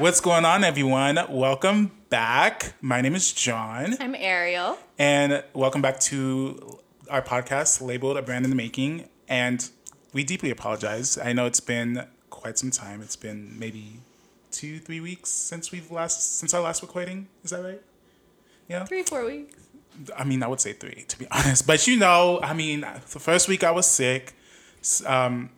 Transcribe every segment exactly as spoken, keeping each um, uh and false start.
What's going on, everyone? Welcome back. My name is John. I'm Ariel. And welcome back to our podcast labeled A Brand in the Making. And we deeply apologize. I know it's been quite some time. It's been maybe two, three weeks since we've last since our last recording. Is that right? Yeah. Three, four weeks. I mean, I would say three, to be honest. But you know, I mean, the first week I was sick. Um,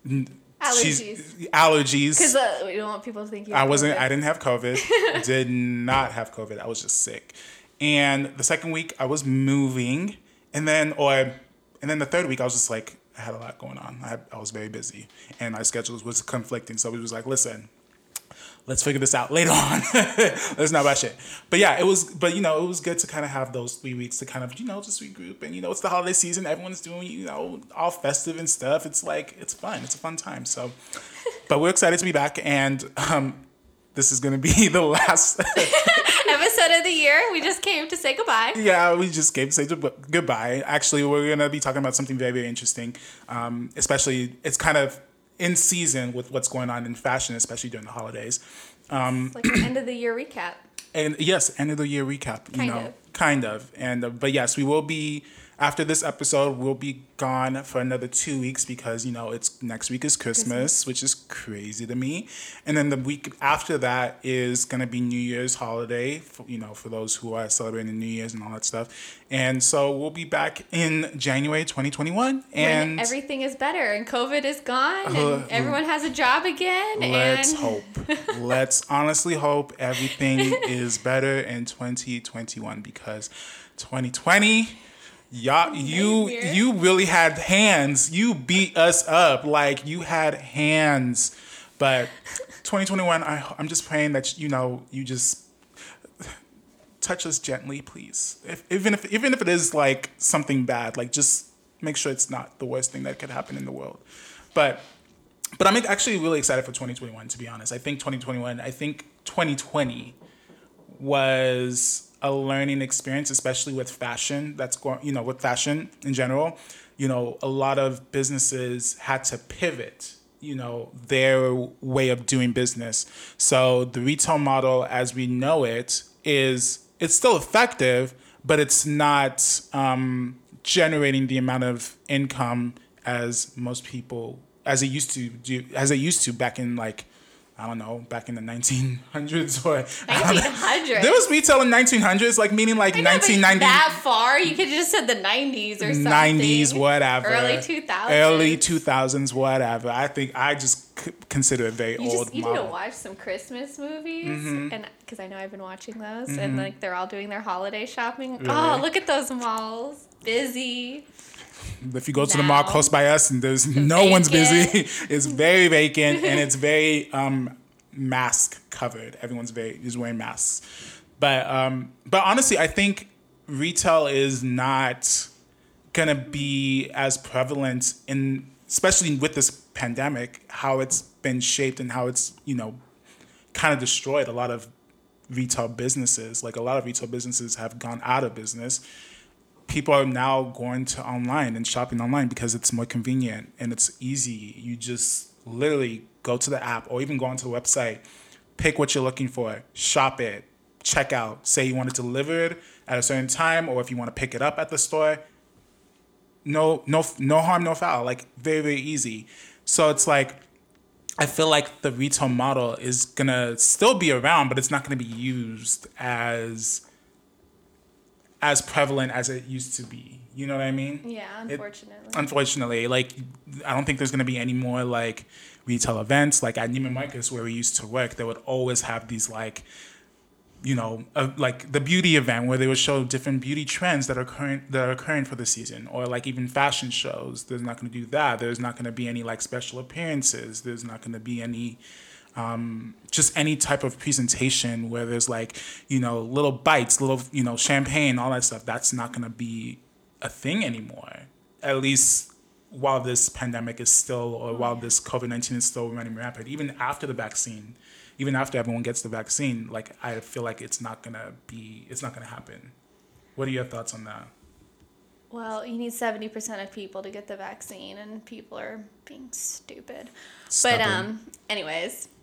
Allergies. Allergies. Because uh, we don't want people to think you have I wasn't. COVID. I didn't have COVID. Did not have COVID. I was just sick. And the second week I was moving, and then or, and then the third week I was just like I had a lot going on. I had, I was very busy, and my schedules was conflicting. So we was like, listen, let's figure this out later on. Let's not rush it. But yeah, it was. But you know, it was good to kind of have those three weeks to kind of you know just regroup. And you know, it's the holiday season. Everyone's doing you know all festive and stuff. It's like it's fun. It's a fun time. So, but we're excited to be back, and um, this is gonna be the last episode of the year. We just came to say goodbye. Yeah, we just came to say goodbye. Actually, we're gonna be talking about something very very interesting. Um, especially, it's kind of in season with what's going on in fashion, especially during the holidays. Um, it's like an end of the year recap. And yes, end of the year recap. You kind know, of. Kind of. And uh, but yes, we will be after this episode. We'll be gone for another two weeks because you know it's next week is Christmas, Christmas, which is crazy to me. And then the week after that is gonna be New Year's holiday. For, you know, for those who are celebrating New Year's and all that stuff. And so we'll be back in January twenty twenty-one. And when everything is better and COVID is gone and uh, everyone has a job again. Let's and... hope. Let's honestly hope everything is better in twenty twenty-one because twenty twenty, y'all, you you really had hands. You beat us up like you had hands. But twenty twenty-one, I, I'm just praying that you know you just touch us gently, please. If, even if even if it is like something bad, like just make sure it's not the worst thing that could happen in the world. But but I'm actually really excited for twenty twenty-one. To be honest, I think twenty twenty-one. I think twenty twenty was a learning experience, especially with fashion. That's going, you know, with fashion in general. You know, a lot of businesses had to pivot, you know, their way of doing business. So the retail model, as we know it, is it's still effective, but it's not um, generating the amount of income as most people as it used to do, as it used to back in like. I don't know, back in the nineteen hundreds or nineteen hundreds. There was retail in nineteen hundreds, like meaning like nineteen ninety. That far, you could have just said the nineties or something. nineties, whatever. Early two thousands. Early two thousands, whatever. I think I just c- consider it very you old. Just, you model. need to watch some Christmas movies, mm-hmm. and because I know I've been watching those, mm-hmm. and like they're all doing their holiday shopping. Really? Oh, look at those malls, busy. If you go to now. the mall close by us and there's no vacant. one's busy, it's very vacant and it's very um, mask covered. Everyone's very is wearing masks. But um, but honestly, I think retail is not gonna be as prevalent in, especially with this pandemic, how it's been shaped and how it's you know kind of destroyed a lot of retail businesses. Like a lot of retail businesses have gone out of business. People are now going to online and shopping online because it's more convenient and it's easy. You just literally go to the app or even go onto the website, pick what you're looking for, shop it, check out, say you want it delivered at a certain time or if you want to pick it up at the store. No, no, no harm, no foul. Like very, very easy. So it's like, I feel like the retail model is gonna still be around, but it's not gonna be used as as prevalent as it used to be. You know what I mean? Yeah, unfortunately. It, unfortunately, like I don't think there's gonna be any more like retail events. Like at Neiman Marcus where we used to work, they would always have these like, you know, uh, like the beauty event where they would show different beauty trends that are current that are occurring for the season, or like even fashion shows. There's not gonna do that. There's not gonna be any like special appearances. There's not gonna be any. Um, just any type of presentation where there's like, you know, little bites, little, you know, champagne, all that stuff. That's not going to be a thing anymore. At least while this pandemic is still, or while this COVID nineteen is still running rampant. Even after the vaccine, even after everyone gets the vaccine, like I feel like it's not going to be, it's not going to happen. What are your thoughts on that? Well, you need seventy percent of people to get the vaccine, and people are being stupid. Stubborn. But um, anyways.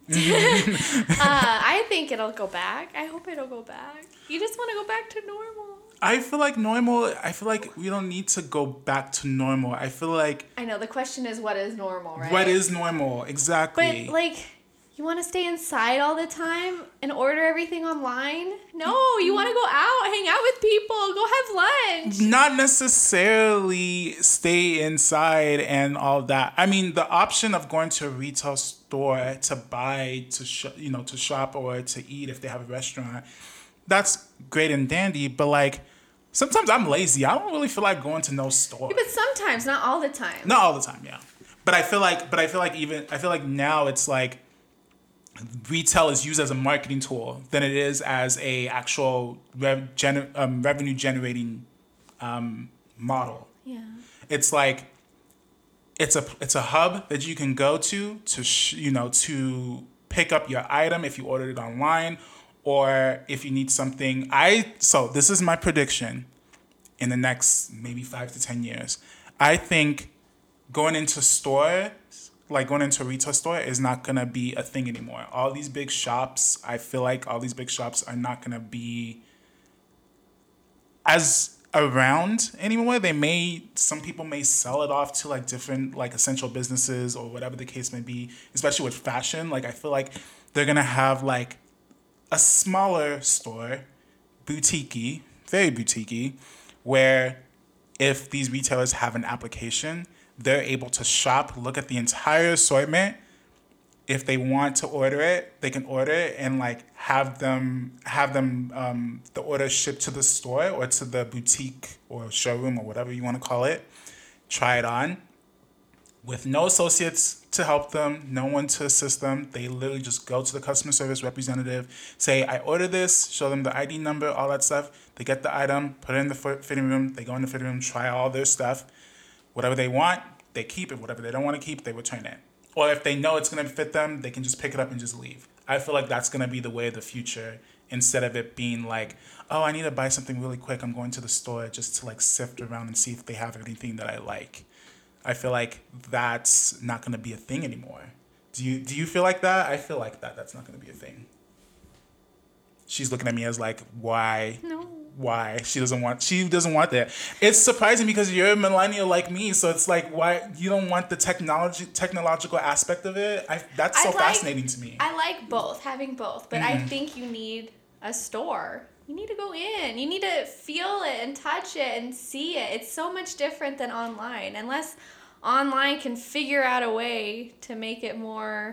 uh, I think it'll go back. I hope it'll go back. You just want to go back to normal. I feel like normal, I feel like we don't need to go back to normal. I feel like... I know, the question is, what is normal, right? What is normal? Exactly. But, like, you want to stay inside all the time and order everything online? No, you want to go out, hang out with people, go have lunch. Not necessarily stay inside and all that. I mean, the option of going to a retail store to buy, to sh- you know, to shop or to eat if they have a restaurant, that's great and dandy. But like, sometimes I'm lazy. I don't really feel like going to no store. Yeah, but sometimes, not all the time. Not all the time, yeah. But I feel like, but I feel like even, I feel like now it's like retail is used as a marketing tool than it is as a actual rev- gener- um, revenue generating um, model. Yeah. It's like it's a it's a hub that you can go to to sh- you know to pick up your item if you ordered it online, or if you need something. I so this is my prediction in the next maybe five to ten years. I think going into stores, like going into a retail store, is not gonna be a thing anymore. All these big shops, I feel like all these big shops are not gonna be as around anymore. They may, some people may sell it off to like different like essential businesses or whatever the case may be, especially with fashion. Like I feel like they're gonna have like a smaller store, boutique-y, very boutique-y, where if these retailers have an application, they're able to shop, look at the entire assortment. If they want to order it, they can order it and like have them have them um, the order shipped to the store or to the boutique or showroom or whatever you want to call it. Try it on with no associates to help them, no one to assist them. They literally just go to the customer service representative, say, I ordered this, show them the I D number, all that stuff. They get the item, put it in the fitting room. They go in the fitting room, try all their stuff. Whatever they want, they keep it. Whatever they don't want to keep, they return it. Or if they know it's going to fit them, they can just pick it up and just leave. I feel like that's going to be the way of the future, instead of it being like, oh, I need to buy something really quick. I'm going to the store just to like sift around and see if they have anything that I like. I feel like that's not going to be a thing anymore. Do you do you feel like that? I feel like that that's not going to be a thing. She's looking at me as like, why? No. Why? She doesn't want she doesn't want that. It's surprising because you're a millennial like me, so it's like, why you don't want the technology technological aspect of it? I that's so I like, fascinating to me. I like both, having both, but Mm-hmm. I think you need a store. You need to go in. You need to feel it and touch it and see it. It's so much different than online, unless online can figure out a way to make it more,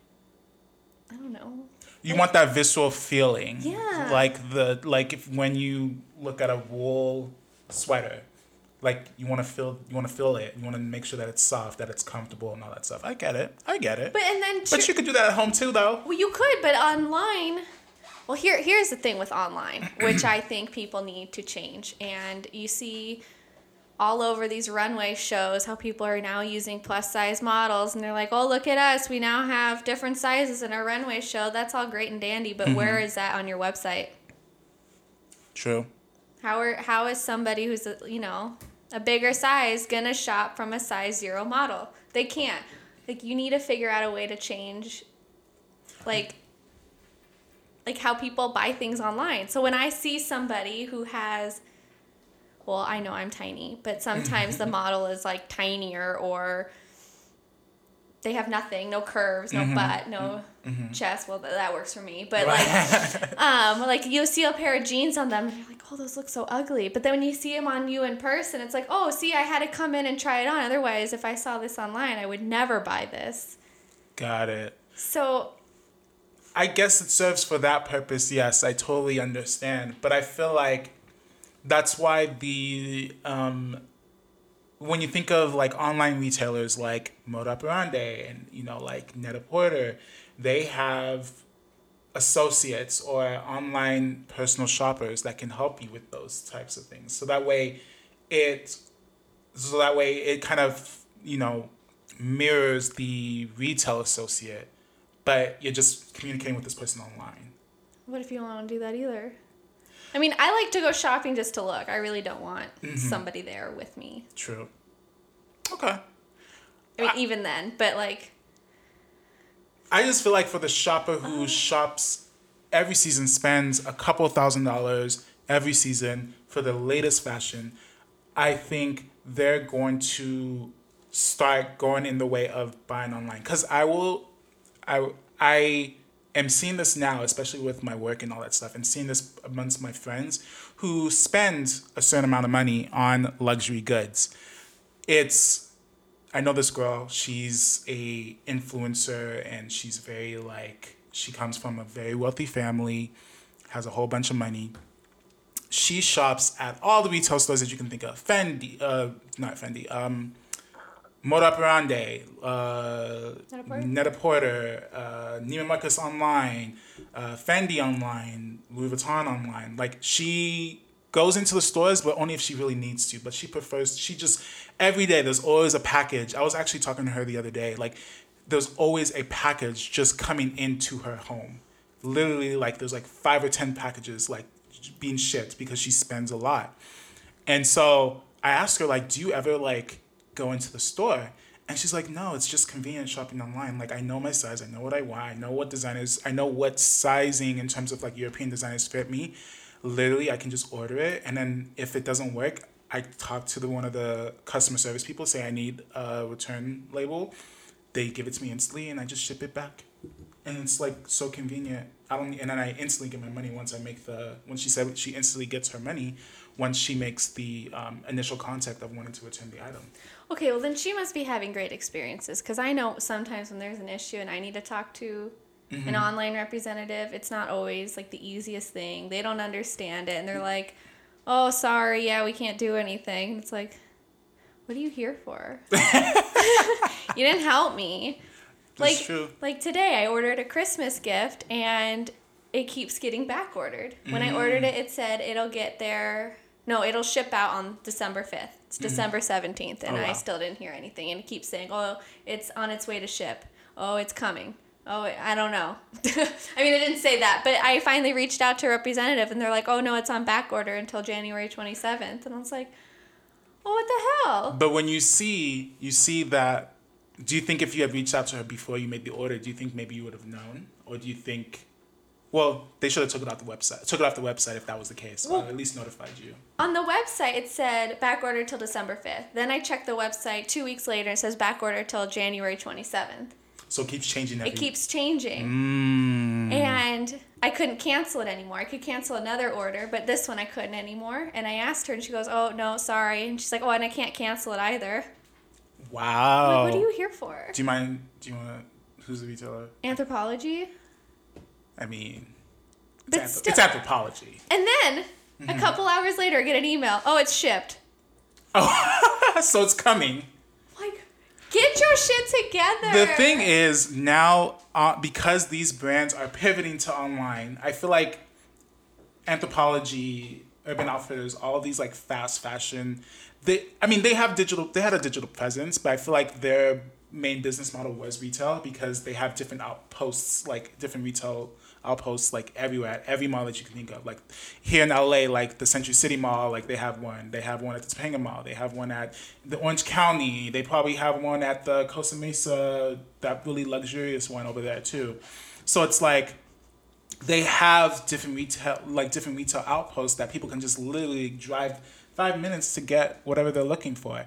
I don't know. You want that visceral feeling. Yeah. Like the like if when you look at a wool sweater, like you want to feel you want to feel it. You want to make sure that it's soft, that it's comfortable, and all that stuff. I get it. I get it. But and then But you could do that at home too, though. Well, you could, but online. Well, here here's the thing with online, which I think people need to change. And you see all over these runway shows how people are now using plus size models, and they're like, oh, look at us, we now have different sizes in our runway show. That's all great and dandy, but mm-hmm. where is that on your website? True. How are how is somebody who's a, you know a bigger size gonna shop from a size zero model? They can't. Like, you need to figure out a way to change, like like how people buy things online. So when I see somebody who has, well, I know I'm tiny, but sometimes the model is like tinier, or they have nothing, no curves, no mm-hmm. butt, no mm-hmm. chest. Well, that works for me. But like, um, like you see a pair of jeans on them, and you're like, oh, those look so ugly. But then when you see them on you in person, it's like, oh, see, I had to come in and try it on. Otherwise, if I saw this online, I would never buy this. Got it. So I guess it serves for that purpose. Yes, I totally understand. But I feel like that's why the um, when you think of like online retailers like Moda Operandi and you know like Net-a-Porter, they have associates or online personal shoppers that can help you with those types of things. So that way, it so that way it kind of you know mirrors the retail associate, but you're just communicating with this person online. What if you don't want to do that either? I mean, I like to go shopping just to look. I really don't want mm-hmm. somebody there with me. True. Okay. I mean, I, even then, but like... I just feel like for the shopper who uh, shops every season, spends a couple thousand dollars every season for the latest fashion, I think they're going to start going in the way of buying online. Because I will, I, I am seeing this now, especially with my work and all that stuff, and seeing this amongst my friends who spend a certain amount of money on luxury goods. It's, I know this girl, she's a influencer, and she's very like, she comes from a very wealthy family, has a whole bunch of money. She shops at all the retail stores that you can think of. Fendi, uh, not Fendi, um, Moda Operandi, uh, Net-a-Porter, uh, Neiman Marcus online, uh, Fendi online, Louis Vuitton online. Like, she goes into the stores, but only if she really needs to. But she prefers, she just, every day there's always a package. I was actually talking to her the other day. Like, there's always a package just coming into her home. Literally, like, there's like five or ten packages, like, being shipped because she spends a lot. And so I asked her, like, do you ever, like, go into the store? And she's like, no, it's just convenient shopping online. Like, I know my size, I know what I want, I know what designers, I know what sizing in terms of like European designers fit me. Literally, I can just order it, and then if it doesn't work, I talk to the one of the customer service people, say I need a return label. They give it to me instantly, and I just ship it back. And it's like so convenient. I don't, and then I instantly get my money once I make the. When she said she instantly gets her money, once she makes the um, initial contact of wanting to return the item. Okay, well then she must be having great experiences, because I know sometimes when there's an issue and I need to talk to mm-hmm. an online representative, it's not always like the easiest thing. They don't understand it, and they're like, "Oh, sorry, yeah, we can't do anything." It's like, what are you here for? You didn't help me. Like, That's true. Like today, I ordered a Christmas gift, and it keeps getting back ordered. When mm. I ordered it, it said it'll get there. No, it'll ship out on December fifth. It's mm. December seventeenth, and oh, wow. I still didn't hear anything. And it keeps saying, "Oh, it's on its way to ship. Oh, it's coming. Oh, I don't know." I mean, it didn't say that, but I finally reached out to a representative, and they're like, "Oh no, it's on back order until January twenty-seventh." And I was like, "Oh, what the hell?" But when you see, you see that. Do you think if you had reached out to her before you made the order, do you think maybe you would have known? Or do you think, well, they should have took it off the website, took it off the website if that was the case, well, or at least notified you? On the website, it said back order till December fifth. Then I checked the website two weeks later, it says back order till January twenty-seventh. So it keeps changing every... It keeps changing. Mm. And I couldn't cancel it anymore. I could cancel another order, but this one I couldn't anymore. And I asked her, and she goes, "Oh, no, sorry." And she's like, "Oh, and I can't cancel it either." Wow. Like, what are you here for? Do you mind, do you want to, who's the retailer? Anthropologie. I mean, it's, but anthrop- still, it's Anthropologie. And then, mm-hmm. a couple hours later, I get an email. "Oh, it's shipped." Oh, so it's coming. Like, get your shit together. The thing is, now, uh, because these brands are pivoting to online, I feel like Anthropologie, Urban Outfitters, all of these like fast fashion, they, I mean, they have digital, they had a digital presence, but I feel like their main business model was retail because they have different outposts, like different retail outposts, like everywhere, at every mall that you can think of. Like here in L A, like the Century City Mall, like they have one. They have one at the Topanga Mall. They have one at the Orange County. They probably have one at the Costa Mesa, that really luxurious one over there too. So it's like they have different retail, like different retail outposts that people can just literally drive five minutes to get whatever they're looking for.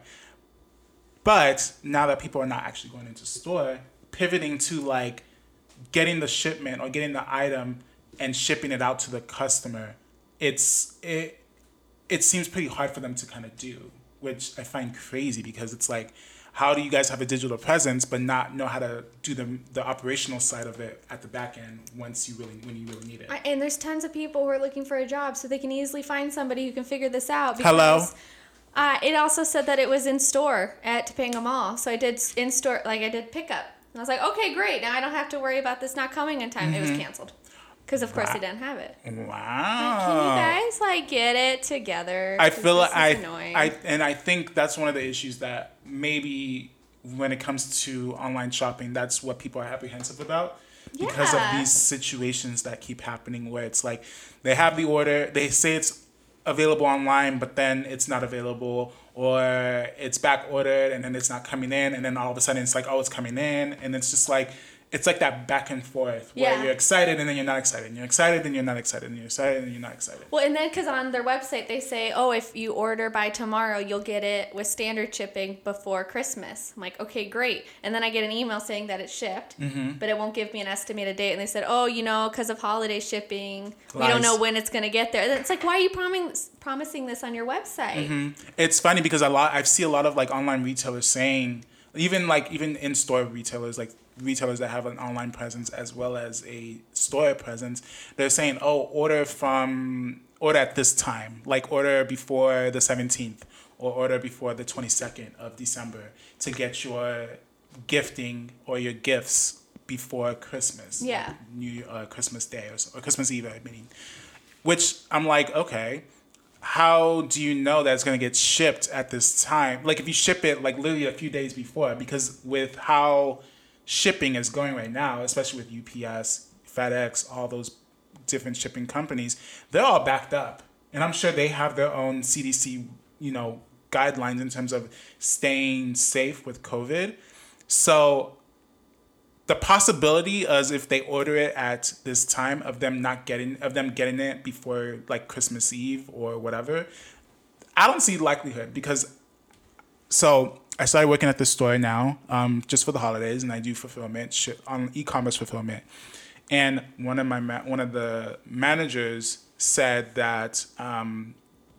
But now that people are not actually going into store, pivoting to like getting the shipment or getting the item and shipping it out to the customer, it's it it seems pretty hard for them to kind of do, which I find crazy because it's like, how do you guys have a digital presence but not know how to do the the operational side of it at the back end once you really when you really need it? And there's tons of people who are looking for a job, so they can easily find somebody who can figure this out. Because, Hello. Uh, it also said that it was in store at Topanga Mall, so I did in store, like I did pickup, and I was like, okay, great. Now I don't have to worry about this not coming in time. Mm-hmm. It was canceled because, of course, wow. they didn't have it. Wow. Like, can you guys like get it together? I feel like I, I, and I think that's one of the issues that maybe when it comes to online shopping, that's what people are apprehensive about. Yeah. Because of these situations that keep happening where it's like they have the order, they say it's available online, but then it's not available, or it's back ordered and then it's not coming in, and then all of a sudden it's like, oh, it's coming in, and it's just like it's like that back and forth where Yeah. you're excited and then you're not excited, and you're excited and you're not excited, and you're excited and you're not excited. Well, and then because on their website they say, oh, if you order by tomorrow, you'll get it with standard shipping before Christmas. I'm like, okay, great. And then I get an email saying that it's shipped, Mm-hmm. but it won't give me an estimated date. And they said, oh, you know, because of holiday shipping, we Lies. don't know when it's going to get there. It's like, why are you prom- promising this on your website? Mm-hmm. It's funny because a lot I see a lot of like online retailers saying, even like even in store retailers, like retailers that have an online presence as well as a store presence, they're saying, oh, order from order at this time, like order before the seventeenth or order before the twenty-second of December to get your gifting or your gifts before Christmas. Yeah. Like New uh, Christmas Day or, so- or Christmas Eve, I mean. Which I'm like, okay, how do you know that it's going to get shipped at this time? Like if you ship it like literally a few days before, because with how shipping is going right now, especially with U P S, FedEx, all those different shipping companies, they're all backed up. And I'm sure they have their own C D C, you know, guidelines in terms of staying safe with COVID. So the possibility is if they order it at this time of them not getting of them getting it before like Christmas Eve or whatever, I don't see likelihood because so I started working at this store now, um, just for the holidays, and I do fulfillment shit on e-commerce fulfillment. And one of my ma- one of the managers said that um,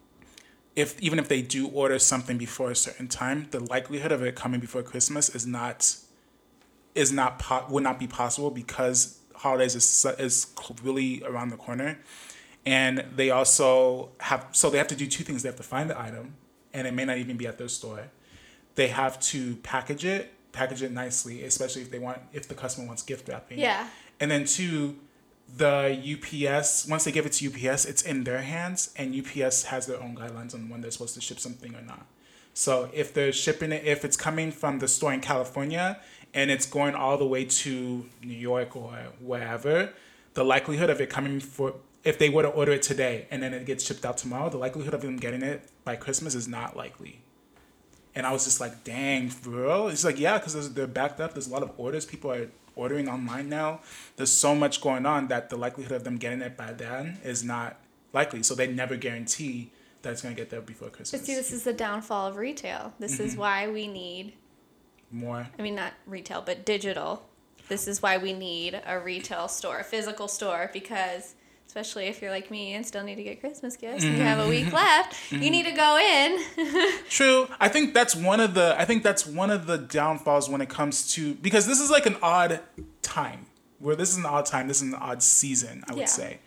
if even if they do order something before a certain time, the likelihood of it coming before Christmas is not is not po- would not be possible because holidays is su- is cl- really around the corner, and they also have so they have to do two things. They have to find the item, and it may not even be at their store. They have to package it, package it nicely, especially if they want, if the customer wants gift wrapping. Yeah. And then two, the U P S, once they give it to U P S, it's in their hands, and U P S has their own guidelines on when they're supposed to ship something or not. So if they're shipping it, if it's coming from the store in California and it's going all the way to New York or wherever, the likelihood of it coming for, if they were to order it today and then it gets shipped out tomorrow, the likelihood of them getting it by Christmas is not likely. And I was just like, dang, for real? It's like, yeah, because they're backed up. There's a lot of orders. People are ordering online now. There's so much going on that the likelihood of them getting it by then is not likely. So they never guarantee that it's going to get there before Christmas. But see, this is the downfall of retail. This Mm-hmm. is why we need, More. I mean, not retail, but digital. This is why we need a retail store, a physical store, because especially if you're like me and still need to get Christmas gifts and you have a week left, you need to go in. True. I think that's one of the I think that's one of the downfalls when it comes to, because this is like an odd time. Where this is an odd time, this is an odd season, I would Yeah. say.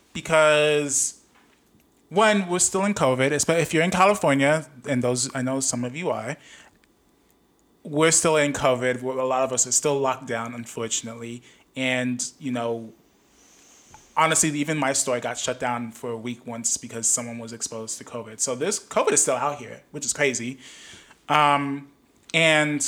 Because one, we're still in COVID, especially if you're in California, and those I know some of you are, we're still in COVID. A lot of us are still locked down, unfortunately. And, you know, honestly, even my store got shut down for a week once because someone was exposed to COVID. So this COVID is still out here, which is crazy. Um, and,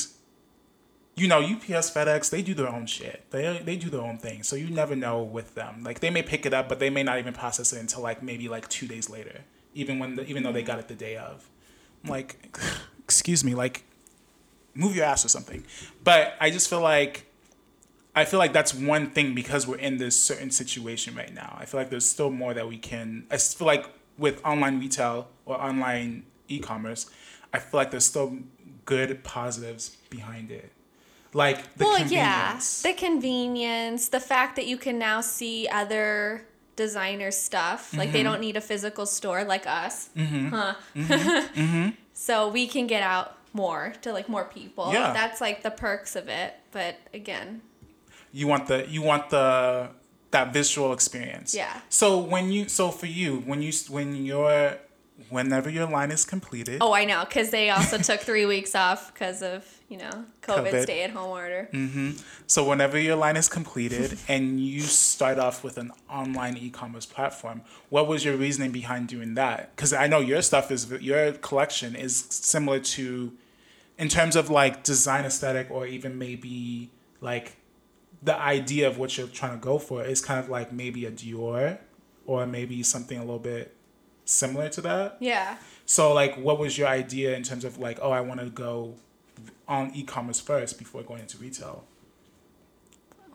you know, U P S, FedEx, they do their own shit. They they do their own thing. So you never know with them. Like, they may pick it up, but they may not even process it until, like, maybe, like, two days later, even when the, even though they got it the day of. I'm like, excuse me, like, move your ass or something. But I just feel like, I feel like that's one thing because we're in this certain situation right now. I feel like there's still more that we can, I feel like with online retail or online e-commerce, I feel like there's still good positives behind it. Like the well, convenience. yeah, the convenience, the fact that you can now see other designer stuff. Like, they don't need a physical store like us. Mm-hmm. Huh. Mm-hmm. mm-hmm. So we can get out more to, like, more people. Yeah. That's, like, the perks of it. But, again... You want the you want the that visual experience. Yeah. So when you so for you when you when your whenever your line is completed. Oh, I know, because they also took three weeks off because of, you know, COVID, COVID. stay-at-home order. Mm-hmm. So whenever your line is completed and you start off with an online e-commerce platform, what was your reasoning behind doing that? Because I know your stuff is your collection is similar to, in terms of like design aesthetic or even maybe like. The idea of what you're trying to go for is kind of like maybe a Dior or maybe something a little bit similar to that. Yeah. So like, what was your idea in terms of like, oh, I want to go on e-commerce first before going into retail?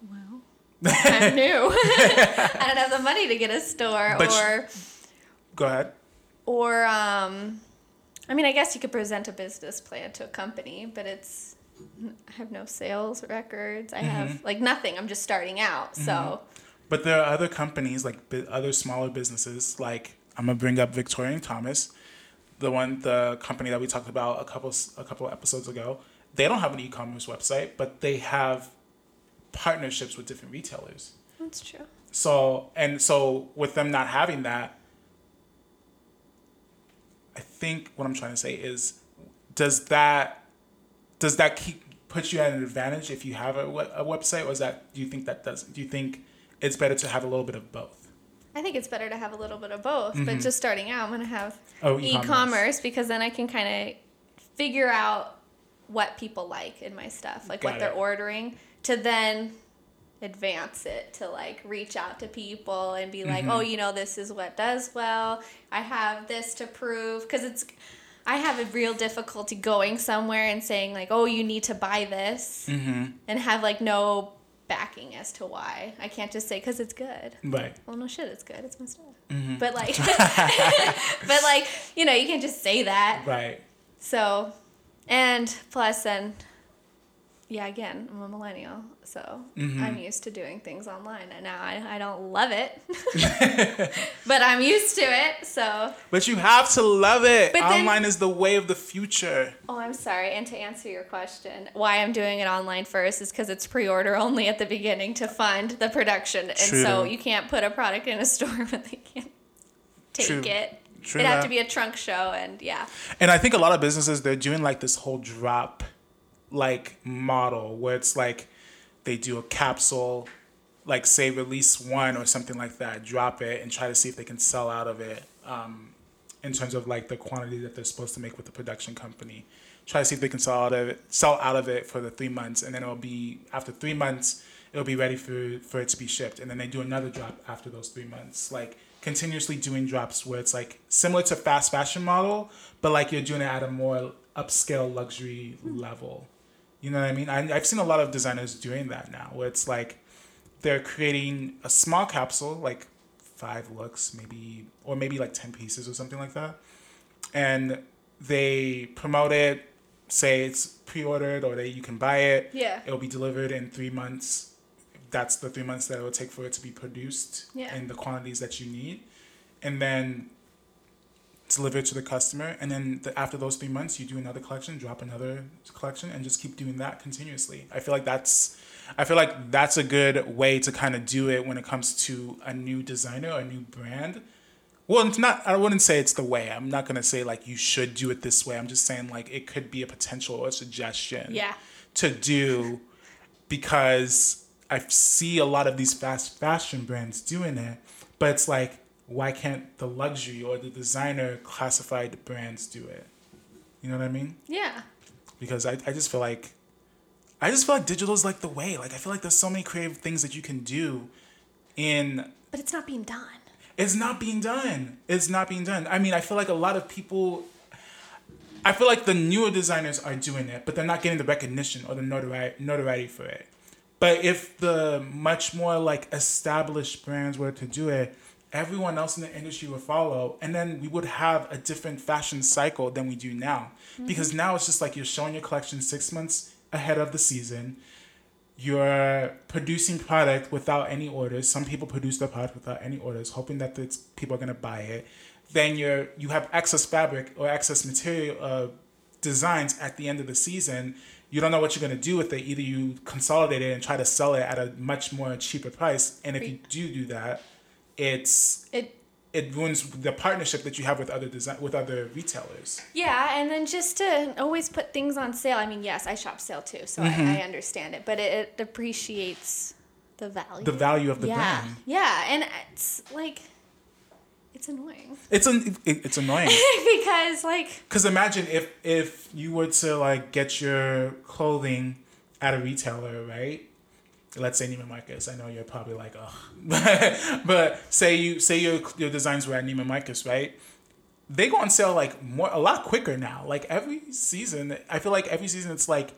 Well, I'm new. I don't have the money to get a store. But or sh- go ahead. Or um, I mean, I guess you could present a business plan to a company, but it's I have no sales records. I mm-hmm. have like nothing. I'm just starting out. So. Mm-hmm. But there are other companies, like other smaller businesses, like I'm gonna bring up Victoria and Thomas, the one, the company that we talked about a couple a couple episodes ago. They don't have an e-commerce website, but they have partnerships with different retailers. That's true. So and so with them not having that, I think what I'm trying to say is, does that does that keep put you at an advantage if you have a, a website, or is that do you think that does do you think it's better to have a little bit of both? I think it's better to have a little bit of both, mm-hmm. but just starting out, I'm going to have oh, e-commerce. e-commerce because then I can kind of figure out what people like in my stuff, like Got what it. they're ordering, to then advance it to like reach out to people and be like, mm-hmm. oh, you know, this is what does well. I have this to prove, because it's, I have a real difficulty going somewhere and saying like, oh, you need to buy this, mm-hmm. and have like no backing as to why. I can't just say because it's good. Right. Well, no shit, it's good. It's my stuff. Mm-hmm. But like, but like, you know, you can't just say that. Right. So, and plus then, yeah, again, I'm a millennial, so mm-hmm. I'm used to doing things online. And now I, I don't love it, but I'm used to it, so. But you have to love it. But online then, is the way of the future. Oh, I'm sorry. And to answer your question, why I'm doing it online first is because it's pre-order only at the beginning to fund the production. And True. So you can't put a product in a store when they can't take True. it. True It'd have that. to be a trunk show, and yeah. And I think a lot of businesses, they're doing like this whole drop like model where it's like they do a capsule, like say release one or something like that, drop it and try to see if they can sell out of it, um, in terms of like the quantity that they're supposed to make with the production company. Try to see if they can sell out of it, sell out of it for the three months, and then it'll be after three months it'll be ready for for it to be shipped, and then they do another drop after those three months, like continuously doing drops where it's like similar to fast fashion model, but like you're doing it at a more upscale luxury mm. level. You know what I mean? I, I've seen a lot of designers doing that now, where it's like they're creating a small capsule, like five looks, maybe, or maybe like ten pieces or something like that. And they promote it, say it's pre-ordered or that you can buy it. Yeah. It'll be delivered in three months. That's the three months that it will take for it to be produced yeah. in the quantities that you need. And then deliver it to the customer, and then the, after those three months you do another collection, drop another collection, and just keep doing that continuously. I feel like that's I feel like that's a good way to kind of do it when it comes to a new designer or a new brand. Well, it's not, I wouldn't say it's the way. I'm not going to say like you should do it this way. I'm just saying like it could be a potential or a suggestion yeah. to do, because I see a lot of these fast fashion brands doing it, but it's like, why can't the luxury or the designer classified brands do it? You know what I mean? Yeah. Because I, I just feel like, I just feel like digital is like the way. Like I feel like there's so many creative things that you can do in... But it's not being done. It's not being done. It's not being done. I mean, I feel like a lot of people... I feel like the newer designers are doing it, but they're not getting the recognition or the notori- notoriety for it. But if the much more like established brands were to do it, everyone else in the industry would follow, and then we would have a different fashion cycle than we do now. Mm-hmm. Because now it's just like you're showing your collection six months ahead of the season. You're producing product without any orders. Some people produce their product without any orders, hoping that the people are going to buy it. Then you're you have excess fabric or excess material uh, designs at the end of the season. You don't know what you're going to do with it. Either you consolidate it and try to sell it at a much more cheaper price, and if you do do that, it's it it ruins the partnership that you have with other design with other retailers. Yeah, and then just to always put things on sale. I mean, yes, I shop sale too, so mm-hmm. I, I understand it, but it, it appreciates the value. The value of the yeah. brand. Yeah, and it's like, it's annoying. It's an it, it's annoying because like. Because imagine if if you were to like get your clothing at a retailer, right? Let's say Neiman Marcus. I know you're probably like, ugh. but, but say you say your your designs were at Neiman Marcus, right? They go on sale like more a lot quicker now. Like every season, I feel like every season it's like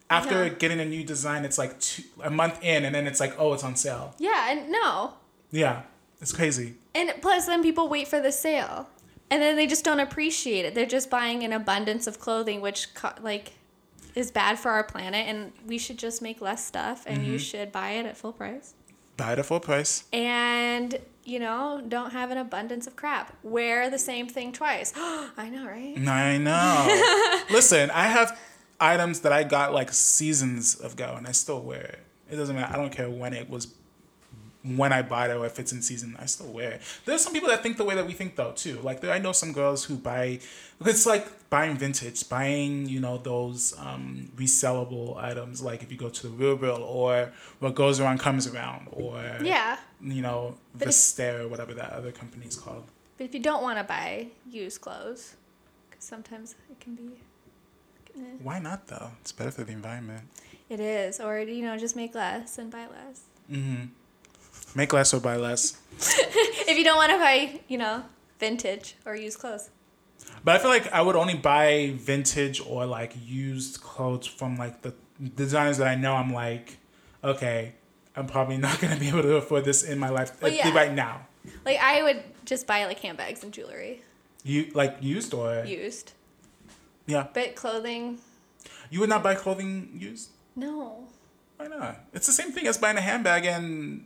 After No. getting a new design, it's like two, a month in, and then it's like, oh, it's on sale. Yeah, and no. Yeah, it's crazy. And plus, then people wait for the sale. And then they just don't appreciate it. They're just buying an abundance of clothing, which, co- like, is bad for our planet. And we should just make less stuff, and Mm-hmm. you should buy it at full price. Buy it at full price. And, you know, don't have an abundance of crap. Wear the same thing twice. I know, right? I know. Listen, I have items that I got like seasons ago, and I still wear it. It doesn't matter. I don't care when it was, when I bought it or if it's in season. I still wear it. There's some people that think the way that we think though too. Like there, I know some girls who buy. It's like buying vintage, buying you know those um, resellable items. Like if you go to the Real Real or what goes around comes around, or Yeah. you know But if- Vestaire or whatever that other company is called. But if you don't want to buy used clothes, because sometimes it can be... eh. Why not though? It's better for the environment. It is. Or, you know, just make less and buy less. Mm-hmm. Make less or buy less. If you don't want to buy, you know, vintage or used clothes. But I feel like I would only buy vintage or like used clothes from like the designers that I know. I'm like, okay, I'm probably not gonna be able to afford this in my life Well, yeah. right now. Like, I would just buy, like, handbags and jewelry. You like used or Used. yeah? But clothing, You would not buy clothing used? no. Why not? It's the same thing as buying a handbag and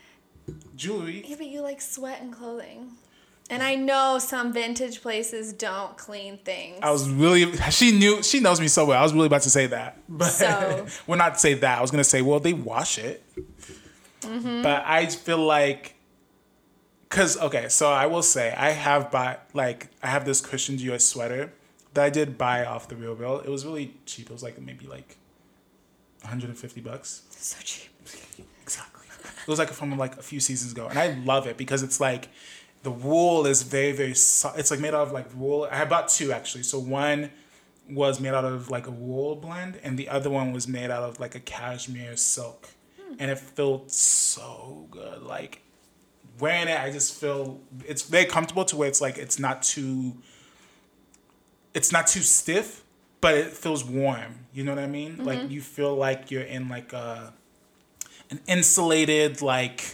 jewelry. Yeah, but you, like, sweat in clothing. And I know some vintage places don't clean things. I was really she knew she knows me so well. I was really about to say that, but So- well, not say that. I was gonna say, well, they wash it, Mm-hmm. but I feel like, cause okay, so I will say I have bought like I have this Christian Dior sweater that I did buy off the Real Real. It was really cheap. It was like maybe like one hundred fifty bucks. So cheap. Exactly. It was like from like a few seasons ago, and I love it because it's like the wool is very very soft. It's like made out of like wool. I bought two actually. So one was made out of like a wool blend, and the other one was made out of like a cashmere silk, hmm. and it felt so good. Like wearing it, I just feel it's very comfortable to where it's like it's not too. It's not too stiff, but it feels warm. You know what I mean? Mm-hmm. Like you feel like you're in like a an insulated like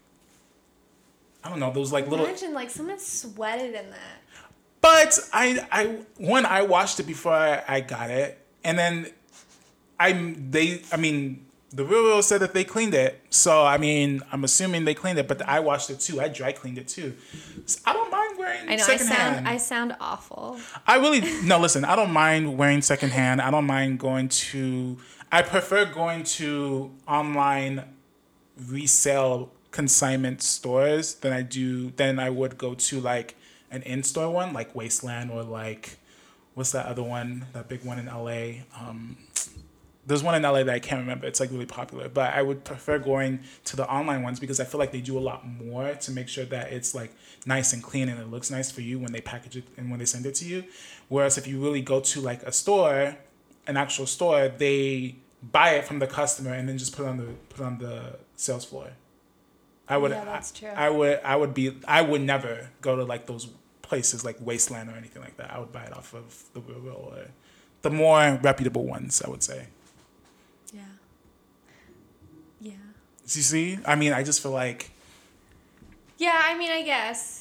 I don't know those like little. Imagine like someone sweated in that. But I I one I watched it before I, I got it, and then I they I mean the Real Real said that they cleaned it, so I mean I'm assuming they cleaned it. But I watched it too. I dry cleaned it too. So I don't mind wearing. I know I secondhand. sound I sound awful. I really no listen. I don't mind wearing secondhand. I don't mind going to. I prefer going to online resale consignment stores than I do than I would go to like an in-store one like Wasteland or like what's that other one, that big one in L A. Um, there's one in L A that I can't remember. It's like really popular, but I would prefer going to the online ones because I feel like they do a lot more to make sure that it's like nice and clean and it looks nice for you when they package it and when they send it to you. Whereas if you really go to like a store, an actual store, they buy it from the customer and then just put it on the put it on the sales floor. I would, Yeah, that's true. I, I would, I would be, I would never go to like those places like Wasteland or anything like that. I would buy it off of the Real Real or the more reputable ones, I would say. Yeah. Yeah. You see? I mean, I just feel like. Yeah, I mean, I guess.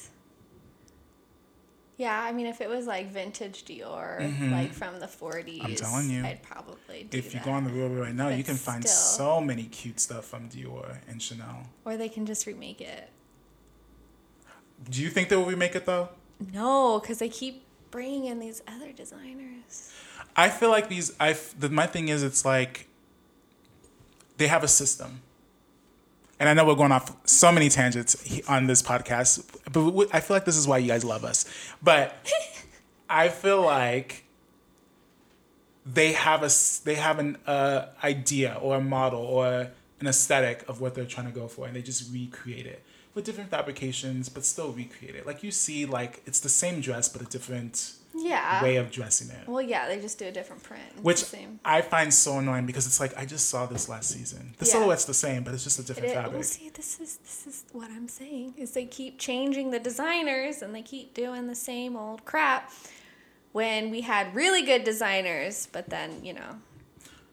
Yeah, I mean, if it was like vintage Dior, mm-hmm. like from the forties, I'm telling you, I'd probably do if you that. go on the Real Real right now, But you can find still. so many cute stuff from Dior and Chanel. Or they can just remake it. Do you think they will remake it though? No, because they keep bringing in these other designers. I feel like these. I the, my thing is, it's like they have a system. And I know we're going off so many tangents on this podcast, but I feel like this is why you guys love us. But I feel like they have a they have an uh, idea or a model or an aesthetic of what they're trying to go for, and they just recreate it with different fabrications, but still recreate it. Like you see, like it's the same dress, but a different yeah. way of dressing it. Well, yeah, they just do a different print. It's Which the same. I find so annoying because it's like I just saw this last season. The Yeah. silhouette's the same, but it's just a different It, fabric. well, see, this is this is what I'm saying is they keep changing the designers and they keep doing the same old crap. When we had really good designers, but then you know,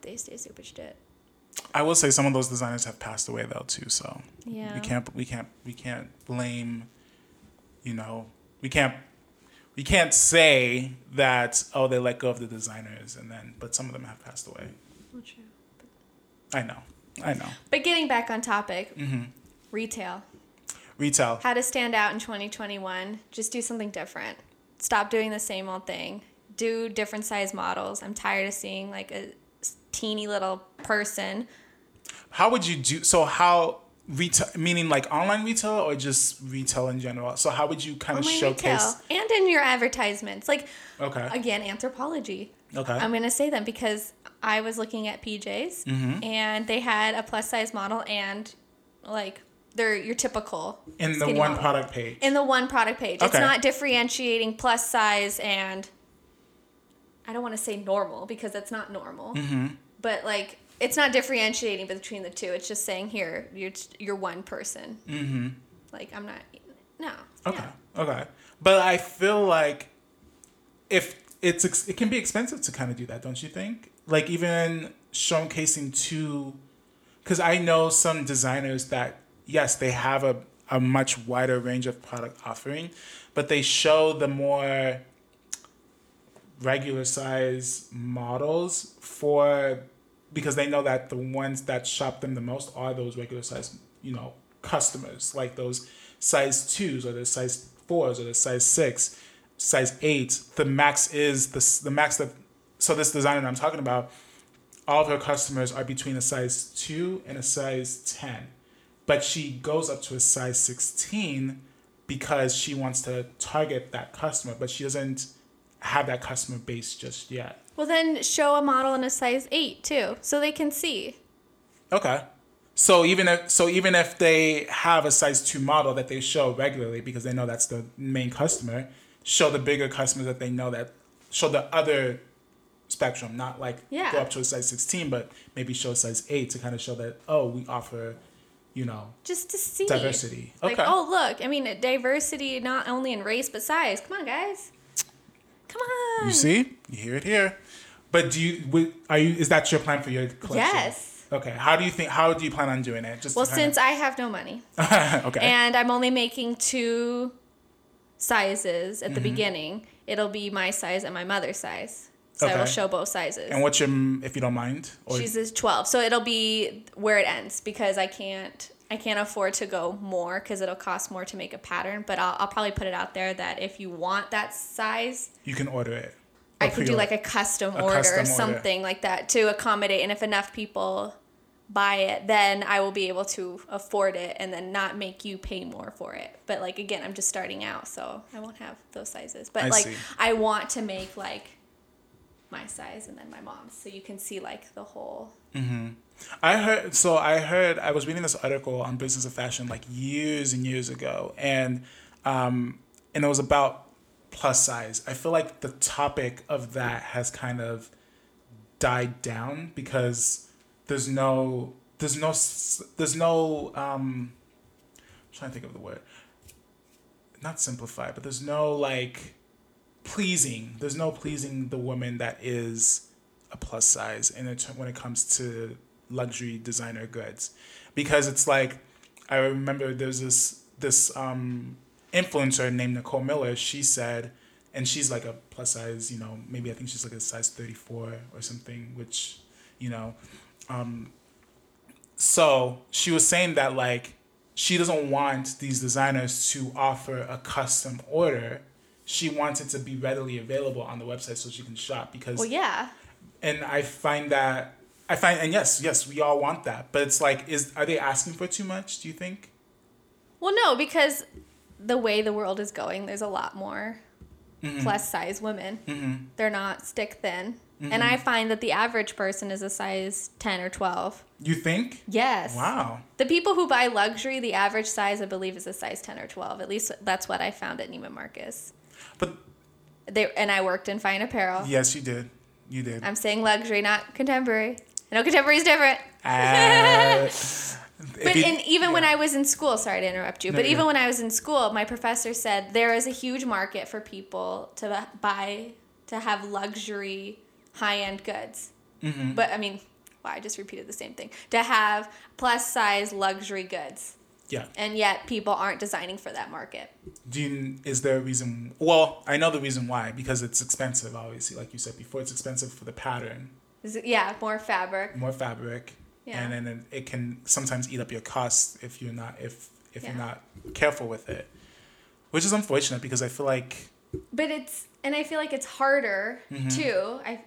they stay super legit. I will say some of those designers have passed away though too, so yeah, we can't we can't we can't blame, you know, we can't we can't say that oh they let go of the designers and then but some of them have passed away. Well, true. I know, I know. But getting back on topic, mm-hmm. retail. Retail. How to stand out in twenty twenty-one? Just do something different. Stop doing the same old thing. Do different size models. I'm tired of seeing like a teeny little person. How would you do so how retail meaning like online retail or just retail in general? So how would you kind online of showcase retail. And in your advertisements? Like okay. Again, Anthropologie. Okay. I'm going to say them because I was looking at P J's mm-hmm. and they had a plus size model and like they're your typical in the one model. product page. In the one product page. Okay. It's not differentiating plus size and I don't want to say normal because that's not normal. Mm-hmm. But like it's not differentiating between the two. It's just saying here you're you're one person. Mm-hmm. Like I'm not no. Okay. Yeah. Okay. But I feel like if it's it can be expensive to kind of do that, don't you think? Like even showcasing two, because I know some designers that yes they have a a much wider range of product offering, but they show the more regular size models for because they know that the ones that shop them the most are those regular size, you know, customers, like those size twos or the size fours or the size six, size eight. The max is the the max that so this designer that I'm talking about, all of her customers are between a size two and a size ten. But she goes up to a size sixteen because she wants to target that customer, but she doesn't have that customer base just yet. Well, then show a model in a size eight too, so they can see. Okay. So even if so even if they have a size two model that they show regularly because they know that's the main customer, show the bigger customers that they know that show the other spectrum, not like yeah. go up to a size sixteen, but maybe show a size eight to kind of show that, oh, we offer, you know, just to see diversity. Okay. Like, oh, look, I mean, diversity not only in race but size. Come on, guys. Come on. You see? You hear it here. But do you, are you, is that your plan for your collection? Yes. Okay. How do you think, how do you plan on doing it? Just well, kinda... since I have no money. Okay. And I'm only making two sizes at the mm-hmm. beginning. It'll be my size and my mother's size. So okay. I will show both sizes. And what's your, if you don't mind? Or... She's is twelve. So it'll be where it ends because I can't, I can't afford to go more because it'll cost more to make a pattern. But I'll, I'll probably put it out there that if you want that size, you can order it. I could do like a custom a order custom or something order. like that to accommodate. And if enough people buy it, then I will be able to afford it and then not make you pay more for it. But like, again, I'm just starting out, so I won't have those sizes. But I like, see. I want to make like my size and then my mom's so you can see like the whole. Mm-hmm. I heard, so I heard, I was reading this article on Business of Fashion like years and years ago. And, um, and it was about plus size. I feel like the topic of that has kind of died down because there's no, there's no, there's no, um, I'm trying to think of the word, not simplify, but there's no like pleasing, there's no pleasing the woman that is a plus size in it when it comes to luxury designer goods, because it's like, I remember there's this, this, um, influencer named Nicole Miller. She said, and she's like a plus size, you know, maybe I think she's like a size thirty-four or something, which, you know, um, so she was saying that like, she doesn't want these designers to offer a custom order. She wants it to be readily available on the website so she can shop because, well, yeah. And I find that, I find, and yes, yes, we all want that, but it's like, is, are they asking for too much, do you think? Well, no, because the way the world is going, there's a lot more mm-hmm. plus size women. Mm-hmm. They're not stick thin. Mm-hmm. And I find that the average person is a size ten or twelve. You think? Yes. Wow. The people who buy luxury, the average size, I believe, is a size ten or twelve. At least that's what I found at Neiman Marcus. But they and I worked in fine apparel. Yes, you did. You did. I'm saying luxury, not contemporary. I know contemporary is different. Uh, But you, and even yeah. when I was in school, sorry to interrupt you, No, but even yeah. when I was in school, my professor said there is a huge market for people to buy, to have luxury, high-end goods. Mm-hmm. But I mean, Well, I just repeated the same thing. To have plus size luxury goods. Yeah. And yet people aren't designing for that market. Do you, is there a reason? Well, I know the reason why, because it's expensive, obviously. Like you said before, it's expensive for the pattern. Is it, yeah, more fabric. More fabric. Yeah. And then it can sometimes eat up your costs if you're not if if yeah. you're not careful with it. Which is unfortunate because I feel like But it's and I feel like it's harder mm-hmm. too. I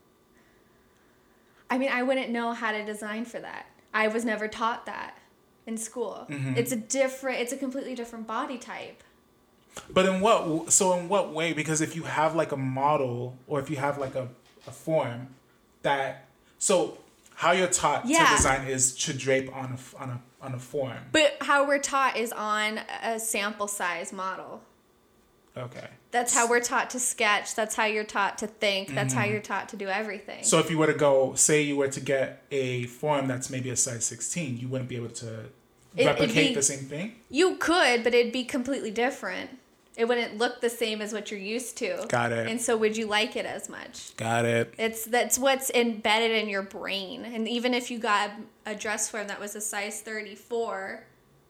I mean, I wouldn't know how to design for that. I was never taught that in school. Mm-hmm. It's a different, it's a completely different body type. But in what, so in what way? Because if you have like a model or if you have like a, a form that, so how you're taught yeah. to design is to drape on a, on a, on a form. But how we're taught is on a sample size model. Okay. That's how we're taught to sketch. That's how you're taught to think. That's mm-hmm. how you're taught to do everything. So if you were to go, say you were to get a form that's maybe a size sixteen, you wouldn't be able to it, replicate be, the same thing? You could, but it'd be completely different. It wouldn't look the same as what you're used to. Got it. And so would you like it as much? Got it. It's that's what's embedded in your brain. And even if you got a dress form that was a size thirty-four,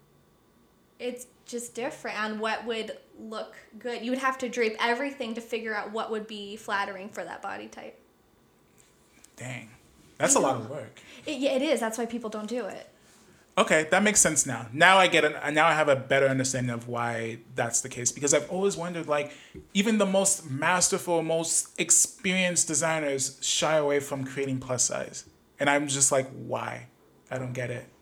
it's just different on what would look good. You would have to drape everything to figure out what would be flattering for that body type. Dang. That's a lot of work. It, yeah, it is. That's why people don't do it. Okay, that makes sense now. Now I get it. Now I have a better understanding of why that's the case. Because I've always wondered, like, even the most masterful, most experienced designers shy away from creating plus size. And I'm just like, why? I don't get it.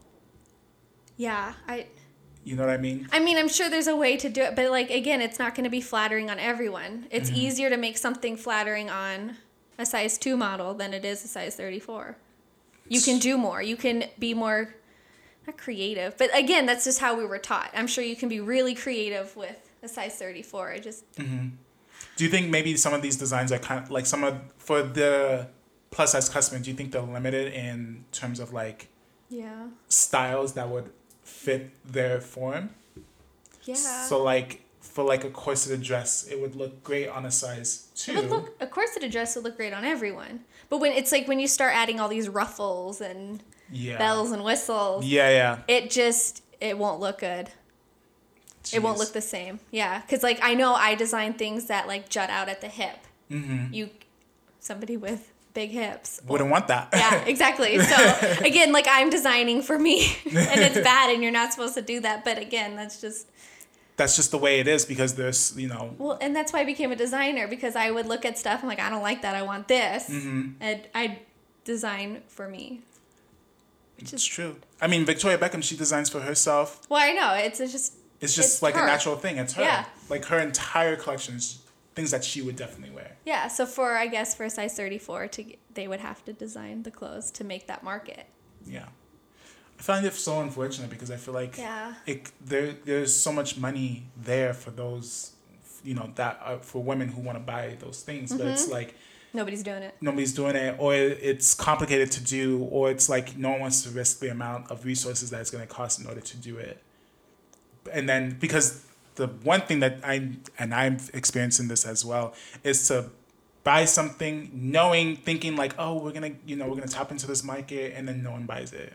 Yeah, I... You know what I mean? I mean, I'm sure there's a way to do it, but like again, it's not going to be flattering on everyone. It's mm-hmm. easier to make something flattering on a size two model than it is a size thirty-four. You can do more. You can be more, not creative, but again, that's just how we were taught. I'm sure you can be really creative with a size thirty-four. I just. Mm-hmm. Do you think maybe some of these designs are kind of like some of for the plus size customer? Do you think they're limited in terms of like, yeah, styles that would fit their form? Yeah. So like for like a corseted dress, it would look great on a size two. It would look, a corseted dress would look great on everyone. But when it's like when you start adding all these ruffles and yeah. bells and whistles. Yeah, yeah. It just, it won't look good. Jeez. It won't look the same. Yeah. Because like I know I design things that like jut out at the hip. Mm-hmm. You, somebody with big hips wouldn't want that. Yeah, exactly. So again, like I'm designing for me and it's bad and you're not supposed to do that. But again, that's just that's just the way it is because there's, you know. Well, and that's why I became a designer because I would look at stuff. I'm like, I don't like that. I want this. Mm-hmm. And I design for me. Which it's is true. I mean, Victoria Beckham, she designs for herself. Well, I know. It's, it's just. It's just it's like her. A natural thing. It's her. Yeah. Like her entire collection is things that she would definitely wear. Yeah, so for, I guess, for a size thirty-four, to they would have to design the clothes to make that market. Yeah. I find it so unfortunate because I feel like yeah. it, there there's so much money there for those, you know, that uh, for women who want to buy those things, mm-hmm. but it's like... Nobody's doing it. Nobody's doing it, or it's complicated to do, or it's like no one wants to risk the amount of resources that it's going to cost in order to do it. And then, because... The one thing that I, and I'm experiencing this as well, is to buy something knowing, thinking like, oh, we're going to, you know, we're going to tap into this market and then no one buys it.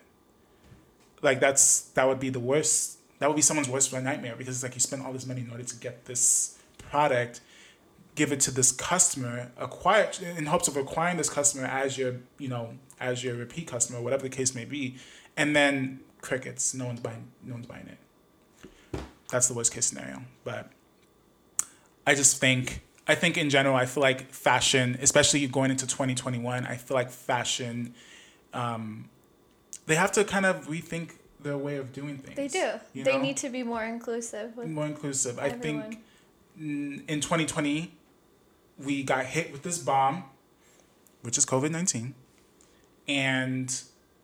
Like that's, that would be the worst, that would be someone's worst nightmare because it's like you spend all this money in order to get this product, give it to this customer, acquire, in hopes of acquiring this customer as your, you know, as your repeat customer, whatever the case may be. And then crickets, no one's buying, no one's buying it. That's the worst case scenario. But I just think, I think in general, I feel like fashion, especially going into twenty twenty-one, I feel like fashion, um, they have to kind of rethink their way of doing things. They do. You they know? need to be more inclusive. With more inclusive. everyone. I think in twenty twenty, we got hit with this bomb, which is covid nineteen. And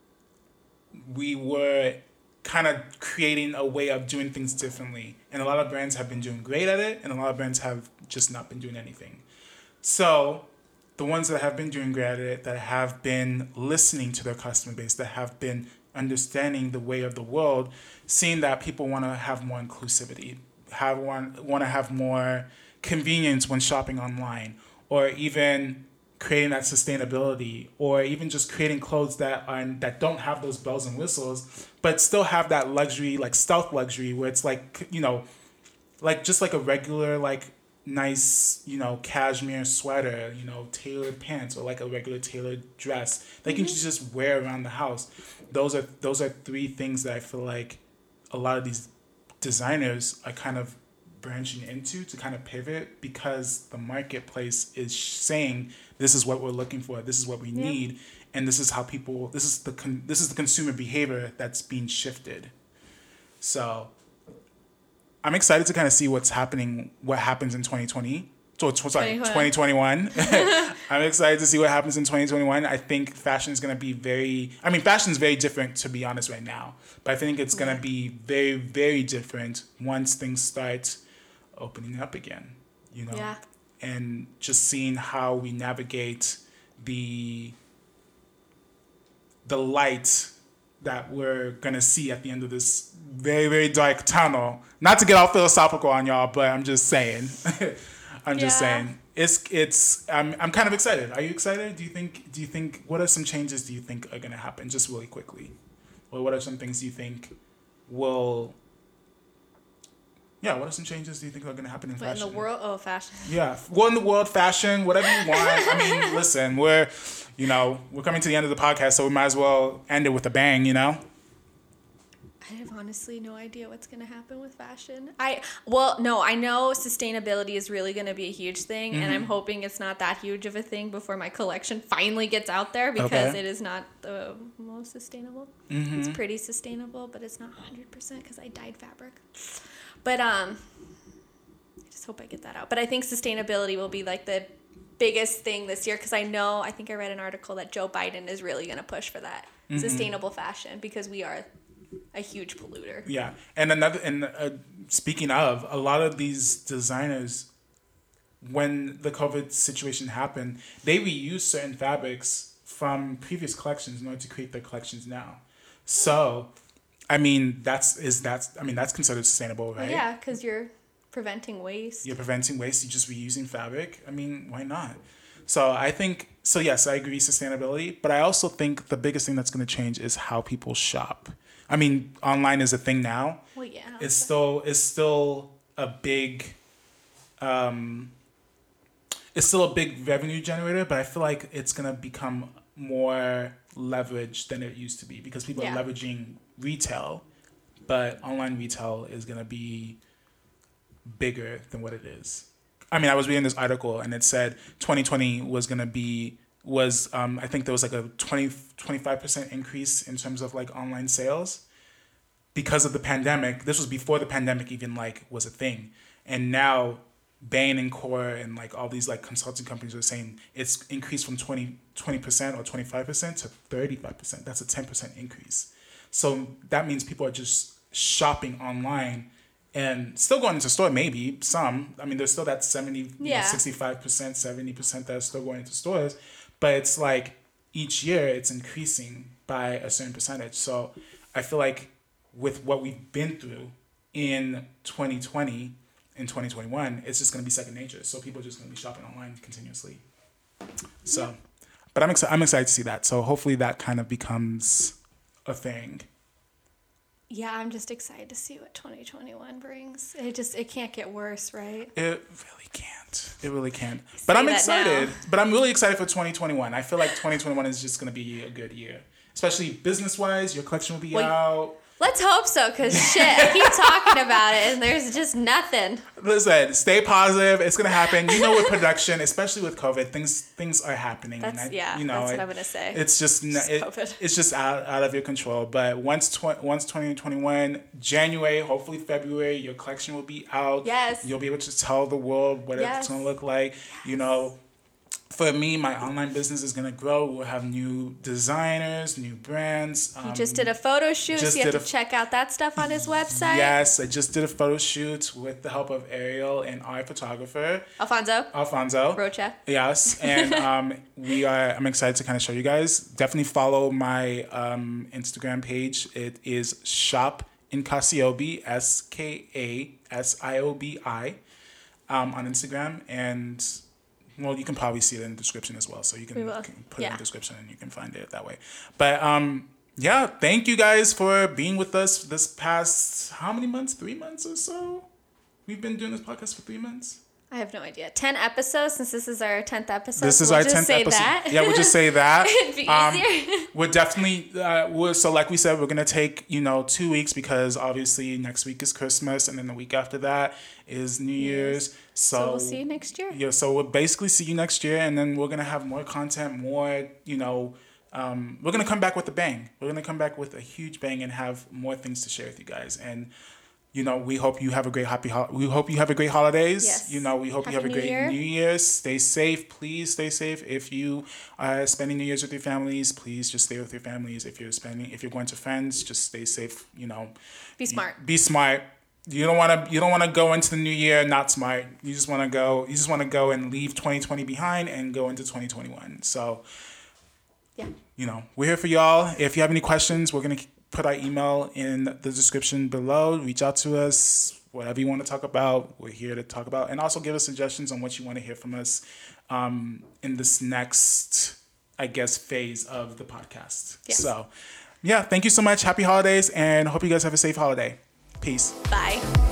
we were kind of creating a way of doing things differently. And a lot of brands have been doing great at it, and a lot of brands have just not been doing anything. So the ones that have been doing great at it, that have been listening to their customer base, that have been understanding the way of the world, seeing that people want to have more inclusivity, have want, want to have more convenience when shopping online, or even creating that sustainability, or even just creating clothes that are that don't have those bells and whistles, but still have that luxury, like stealth luxury, where it's like, you know, like just like a regular, like nice, you know, cashmere sweater, you know, tailored pants, or like a regular tailored dress that you can just wear around the house. Those are those are three things that I feel like a lot of these designers are kind of branching into to kind of pivot, because the marketplace is saying this is what we're looking for, this is what we yeah. need, and this is how people this is the con- this is the consumer behavior that's being shifted. So I'm excited to kind of see what's happening, what happens in twenty twenty. So, sorry, twenty twenty-one. I'm excited to see what happens in twenty twenty-one. I think fashion is going to be very, I mean, fashion is very different, to be honest, right now. But I think it's going to be very, very different once things start opening up again, you know? Yeah. And just seeing how we navigate the the light that we're going to see at the end of this very, very dark tunnel. Not to get all philosophical on y'all, but I'm just saying. I'm just yeah. saying. It's it's I'm I'm kind of excited. Are you excited? Do you think do you think what are some changes do you think are going to happen, just really quickly? Or what are some things you think will Yeah, what are some changes do you think are going to happen in but fashion? In the world, oh, fashion. Yeah, well, in the world, fashion, whatever you want. I mean, listen, we're, you know, we're coming to the end of the podcast, so we might as well end it with a bang, you know? I have honestly no idea what's going to happen with fashion. I, well, no, I know sustainability is really going to be a huge thing, mm-hmm. and I'm hoping it's not that huge of a thing before my collection finally gets out there, because okay. it is not the most sustainable. Mm-hmm. It's pretty sustainable, but it's not one hundred percent because I dyed fabric. But um, I just hope I get that out. But I think sustainability will be like the biggest thing this year, because I know, I think I read an article that Joe Biden is really going to push for that mm-hmm. sustainable fashion, because we are a huge polluter. Yeah. And another, and uh, speaking of, a lot of these designers, when the COVID situation happened, they reused certain fabrics from previous collections in order to create their collections now. So, I mean, that's is that's I mean that's considered sustainable, right? Well, yeah, because you're preventing waste. You're preventing waste. You're just reusing fabric. I mean, why not? So I think so. Yes, I agree, sustainability. But I also think the biggest thing that's going to change is how people shop. I mean, online is a thing now. Well, yeah. It's still it's still a big, um, it's still a big revenue generator. But I feel like it's gonna become more leveraged than it used to be, because people yeah. are leveraging retail, but online retail is going to be bigger than what it is. I mean, I was reading this article and it said twenty twenty was going to be, was, um, I think there was like a twenty, twenty-five percent increase in terms of like online sales because of the pandemic. This was before the pandemic even like was a thing. And now Bain and Core and like all these like consulting companies are saying it's increased from twenty, twenty percent or twenty-five percent to thirty-five percent. That's a ten percent increase. So that means people are just shopping online and still going into store, maybe some. I mean, there's still that seventy, yeah. you know, sixty-five percent, seventy percent that are still going into stores. But it's like each year it's increasing by a certain percentage. So I feel like with what we've been through in twenty twenty, in twenty twenty-one, it's just going to be second nature. So people are just going to be shopping online continuously. So, yeah. But I'm excited. I'm excited to see that. So hopefully that kind of becomes a thing. Yeah, I'm just excited to see what twenty twenty-one brings. It just it can't get worse, right? It really can't. It really can't. But I'm excited. But I'm really excited for twenty twenty-one. I feel like twenty twenty-one is just going to be a good year, especially business wise. Your collection will be well, out. Let's hope so, because shit, I keep talking about it and there's just nothing. Listen, stay positive. It's going to happen. You know, with production, especially with COVID, things things are happening. That's, and I, yeah, you know, that's it, what I'm going to say. It's just, just it, COVID. It's just out, out of your control. But once, tw- once twenty twenty-one, January, hopefully February, your collection will be out. Yes. You'll be able to tell the world what yes. it's going to look like. Yes. You know, for me, my online business is going to grow. We'll have new designers, new brands. Um, he just did a photo shoot, so you have to f- check out that stuff on his website. Yes, I just did a photo shoot with the help of Ariel and our photographer. Alfonso. Alfonso. Rocha. Yes, and um, we are. I'm excited to kind of show you guys. Definitely follow my um, Instagram page. It is Shop in Kasiobi, S K A S I O B I, um, on Instagram. And well, you can probably see it in the description as well. So you can, We will. you can put it Yeah. in the description and you can find it that way. But um, yeah, thank you guys for being with us this past, how many months? Three months or so? We've been doing this podcast for three months. I have no idea. Ten episodes since this is our tenth episode. This is we'll our just tenth say episode. That. Yeah, we'll just say that. It'd be um, easier. We're definitely, uh, we're, so like we said, we're going to take, you know, two weeks because obviously next week is Christmas and then the week after that is New Year's. So, So we'll see you next year. Yeah, so we'll basically see you next year and then we're going to have more content, more, you know, um, we're going to come back with a bang. We're going to come back with a huge bang and have more things to share with you guys. And you know, we hope you have a great happy. Ho- we hope you have a great holidays. Yes. You know, we hope Happy you have a New great Year. New Year's. Stay safe, please. Stay safe. If you are spending New Year's with your families, please just stay with your families. If you're spending, if you're going to friends, just stay safe. You know, Be smart. Be smart. You don't want to. You don't want to go into the new year not smart. You just want to go. You just want to go and leave twenty twenty behind and go into twenty twenty-one. So, Yeah. you know, we're here for y'all. If you have any questions, we're gonna put our email in the description below. Reach out to us. Whatever you want to talk about, we're here to talk about. And also give us suggestions on what you want to hear from us um, in this next, I guess, phase of the podcast. Yes. So, yeah, thank you so much. Happy holidays, and hope you guys have a safe holiday. Peace. Bye.